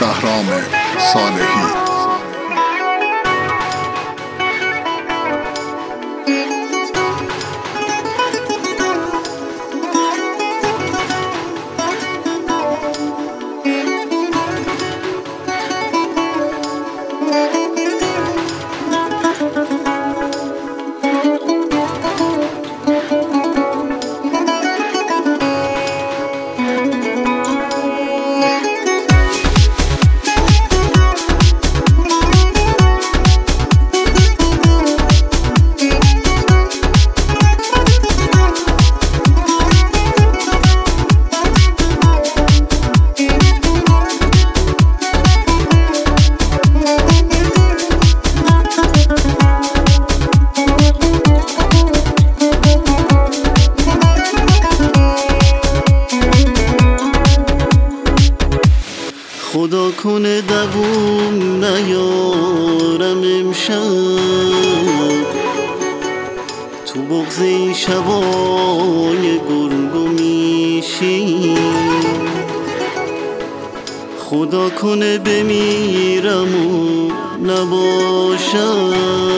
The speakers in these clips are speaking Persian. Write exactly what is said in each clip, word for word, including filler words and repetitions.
شهرام صالحی. خدا کنه دووم نیارم امشب تو بغض این شبای گرگ و میشی. خدا کنه بمیرم و نباشم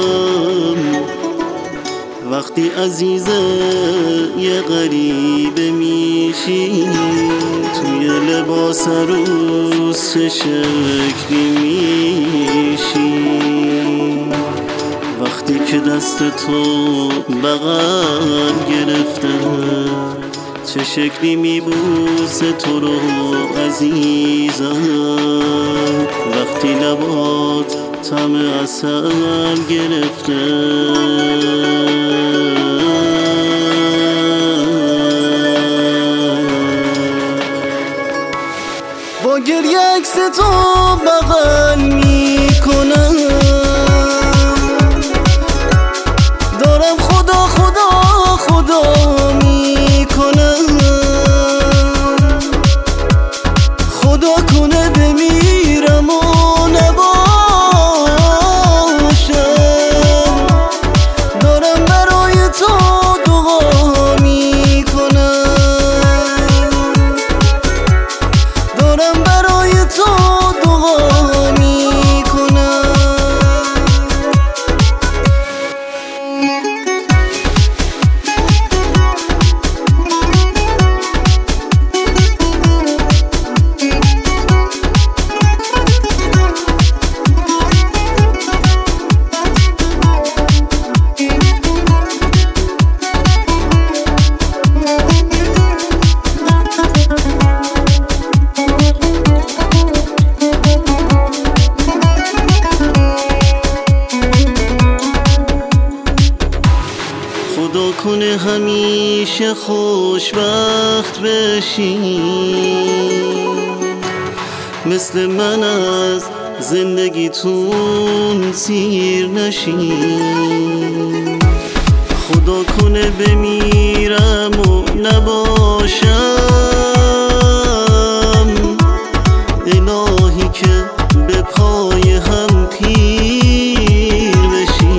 وقتی عزیز یه غریبه میشی. توی لباس عروس چه شکلی میشی وقتی که دست تو بغل گرفته. چه شکلی میبوسه تو رو عزیزم وقتی لبات طعم عسل گرفته. با گریه عکس تو بغل میکنم دارم خدا خدا خدا میکنم. خدا کنه بمیرم و نباشم دارم برای تو دعا میکنم دارم برای تو دعا میکنم. خدا کنه همیشه خوشبخت بشی مثل من از زندگیتون سیر نشی. خدا کنه بمیرم و نباشم الهی که به پای هم پیر بشی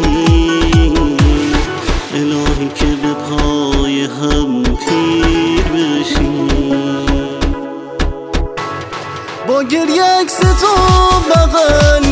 الهی که به پای هم پیر بشی. با گریه عکس تو بغل